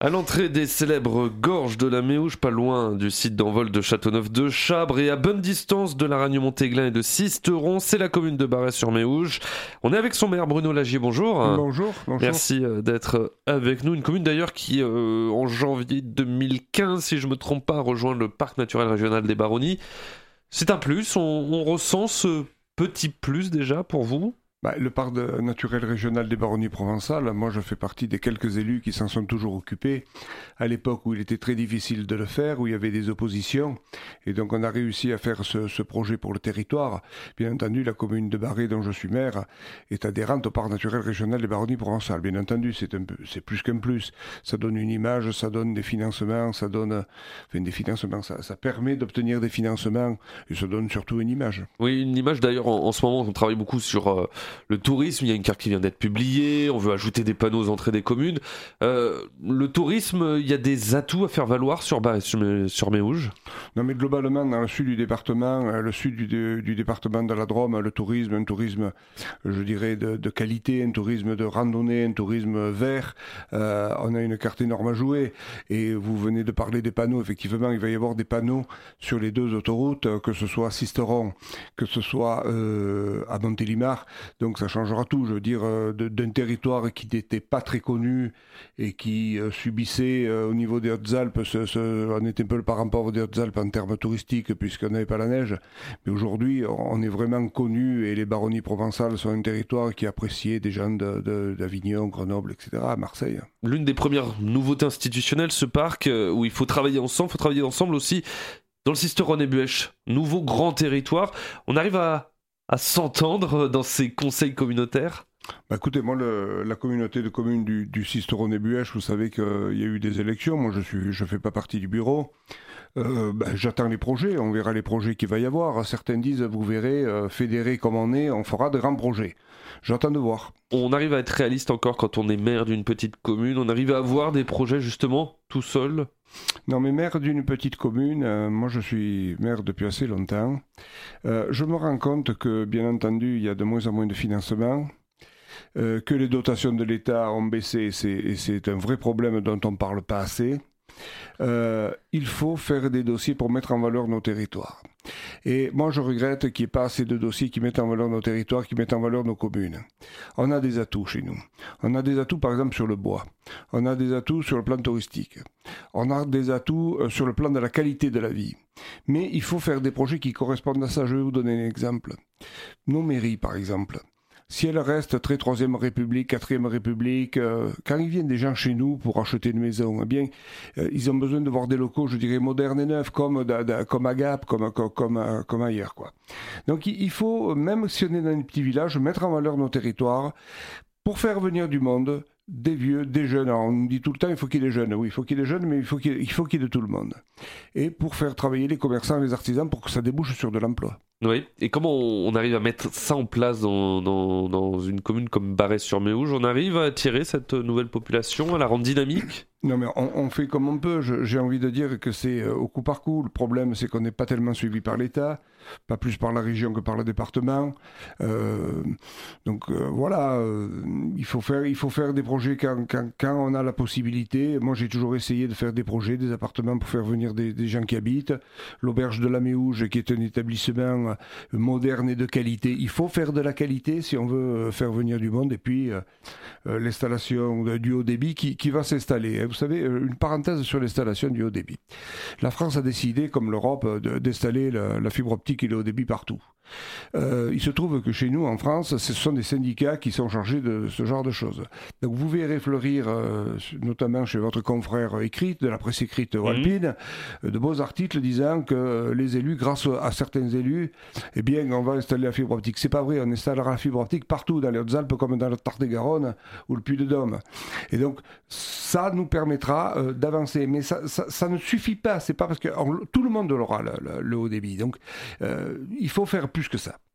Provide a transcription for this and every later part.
À l'entrée des célèbres gorges de la Méouge, pas loin du site d'envol de Châteauneuf-de-Chabre et à bonne distance de la Ragno-Montéglin et de Sisteron, c'est la commune de Barret-sur-Méouge. On est avec son maire Bruno Lagier, bonjour. Bonjour. Merci d'être avec nous. Une commune d'ailleurs qui, en janvier 2015, si je ne me trompe pas, a rejoint le parc naturel régional des Baronnies. C'est un plus, on ressent ce petit plus déjà pour vous ? Le parc naturel régional des Baronnies provençales, moi je fais partie des quelques élus qui s'en sont toujours occupés, à l'époque où il était très difficile de le faire, où il y avait des oppositions, et donc on a réussi à faire ce projet pour le territoire. Bien entendu, la commune de Barret, dont je suis maire, est adhérente au parc naturel régional des Baronnies provençales. Bien entendu, c'est plus qu'un plus. Ça donne une image, ça donne des financements, ça permet d'obtenir des financements, et ça donne surtout une image. Oui, une image d'ailleurs, en ce moment on travaille beaucoup sur... le tourisme, il y a une carte qui vient d'être publiée, on veut ajouter des panneaux aux entrées des communes. Le tourisme, il y a des atouts à faire valoir sur Méouge ? Non, mais globalement, dans le sud du département, du département de la Drôme, le tourisme, un tourisme, je dirais, de qualité, un tourisme de randonnée, un tourisme vert, on a une carte énorme à jouer. Et vous venez de parler des panneaux, effectivement, il va y avoir des panneaux sur les deux autoroutes, que ce soit à Sisteron, que ce soit à Montélimar. Donc ça changera tout, je veux dire, d'un territoire qui n'était pas très connu et qui subissait au niveau des Hautes-Alpes, on était un peu le parent pauvre des Hautes-Alpes en termes touristiques puisqu'on n'avait pas la neige. Mais aujourd'hui, on est vraiment connu et les Baronnies provençales sont un territoire qui est apprécié des gens d'Avignon, Grenoble, etc., à Marseille. L'une des premières nouveautés institutionnelles, ce parc où il faut travailler ensemble aussi dans le Sisteron et Buëch, nouveau grand territoire. On arrive à s'entendre dans ces conseils communautaires ? Écoutez, moi, la communauté de communes du Sisteron et Buëch, vous savez qu'il y a eu des élections. Moi, je fais pas partie du bureau. J'attends les projets. On verra les projets qu'il va y avoir. Certains disent, vous verrez, fédérés comme on est, on fera de grands projets. J'attends de voir. On arrive à être réaliste encore quand on est maire d'une petite commune. On arrive à avoir des projets justement tout seul ? Non, mais maire d'une petite commune, moi je suis maire depuis assez longtemps. Je me rends compte que, bien entendu, il y a de moins en moins de financement, que les dotations de l'État ont baissé, et c'est un vrai problème dont on ne parle pas assez. Il faut faire des dossiers pour mettre en valeur nos territoires. Et moi, je regrette qu'il n'y ait pas assez de dossiers qui mettent en valeur nos territoires, qui mettent en valeur nos communes. On a des atouts chez nous. On a des atouts, par exemple, sur le bois. On a des atouts sur le plan touristique. On a des atouts sur le plan de la qualité de la vie. Mais il faut faire des projets qui correspondent à ça. Je vais vous donner un exemple. Nos mairies, par exemple. Si elles restent très 3e République, 4e République, quand ils viennent des gens chez nous pour acheter une maison, eh bien, ils ont besoin de voir des locaux, je dirais, modernes et neufs, comme à Gap, comme ailleurs, quoi. Donc, il faut, même si on est dans un petit village, mettre en valeur nos territoires pour faire venir du monde, des vieux, des jeunes. Alors, on nous dit tout le temps, il faut qu'il y ait des jeunes. Oui, il faut qu'il y ait des jeunes, mais il faut qu'il y ait de tout le monde. Et pour faire travailler les commerçants et les artisans pour que ça débouche sur de l'emploi. Oui, et comment on arrive à mettre ça en place dans une commune comme Barret-sur-Méouge ? On arrive à attirer cette nouvelle population, à la rendre dynamique ? Non, mais on fait comme on peut. J'ai envie de dire que c'est au coup par coup. Le problème, c'est qu'on n'est pas tellement suivi par l'État, pas plus par la région que par le département. Voilà, il faut faire des projets quand on a la possibilité. Moi, j'ai toujours essayé de faire des projets, des appartements pour faire venir des gens qui habitent. L'auberge de la Méouge, qui est un établissement moderne et de qualité. Il faut faire de la qualité si on veut faire venir du monde. Et puis, l'installation du haut débit qui va s'installer. Vous savez, une parenthèse sur l'installation du haut débit. La France a décidé, comme l'Europe, d'installer la fibre optique et le haut débit partout. Il se trouve que chez nous, en France, ce sont des syndicats qui sont chargés de ce genre de choses. Donc vous verrez fleurir, notamment chez votre confrère écrit, de la presse écrite alpine, de beaux articles disant que les élus, grâce à certains élus, eh bien, on va installer la fibre optique. C'est pas vrai, on installera la fibre optique partout, dans les Hautes-Alpes, comme dans le Tarn-et-Garonne ou le Puy-de-Dôme. Et donc, ça nous permettra d'avancer. Mais ça ne suffit pas. C'est pas parce que tout le monde aura le haut débit. Donc, il faut faire plus que ça.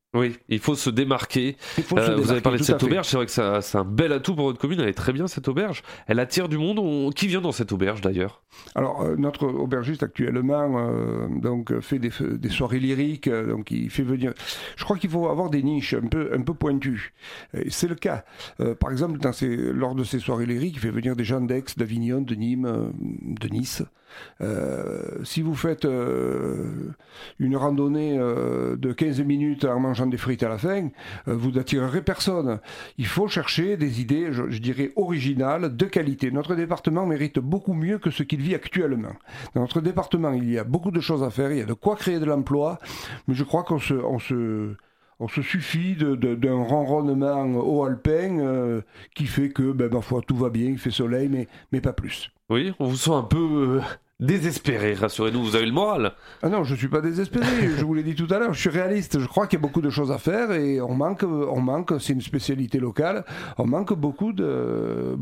Oui, il faut se démarquer. Vous avez parlé de cette auberge, c'est vrai que c'est un bel atout pour votre commune, elle est très bien cette auberge. Elle attire du monde. Qui vient dans cette auberge d'ailleurs? Alors, notre aubergiste actuellement fait des soirées lyriques, donc il fait venir. Je crois qu'il faut avoir des niches un peu pointues. Et c'est le cas. Par exemple, lors de ces soirées lyriques, il fait venir des gens d'Aix, d'Avignon, de Nîmes, de Nice. Si vous faites une randonnée de 15 minutes en mangeant des frites à la fin, vous n'attirerez personne. Il faut chercher des idées, je dirais, originales, de qualité. Notre département mérite beaucoup mieux que ce qu'il vit actuellement. Dans notre département, il y a beaucoup de choses à faire, il y a de quoi créer de l'emploi, mais je crois qu'on se suffit d'un ronronnement haut alpin qui fait que, ma foi, tout va bien, il fait soleil, mais pas plus. Oui, on vous sent un peu désespéré, rassurez-nous, vous avez le moral. Ah non, je ne suis pas désespéré, je vous l'ai dit tout à l'heure, je suis réaliste, je crois qu'il y a beaucoup de choses à faire et on manque, c'est une spécialité locale, on manque beaucoup de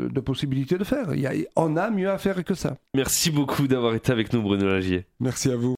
possibilités de faire. On a mieux à faire que ça. Merci beaucoup d'avoir été avec nous, Bruno Lagier. Merci à vous.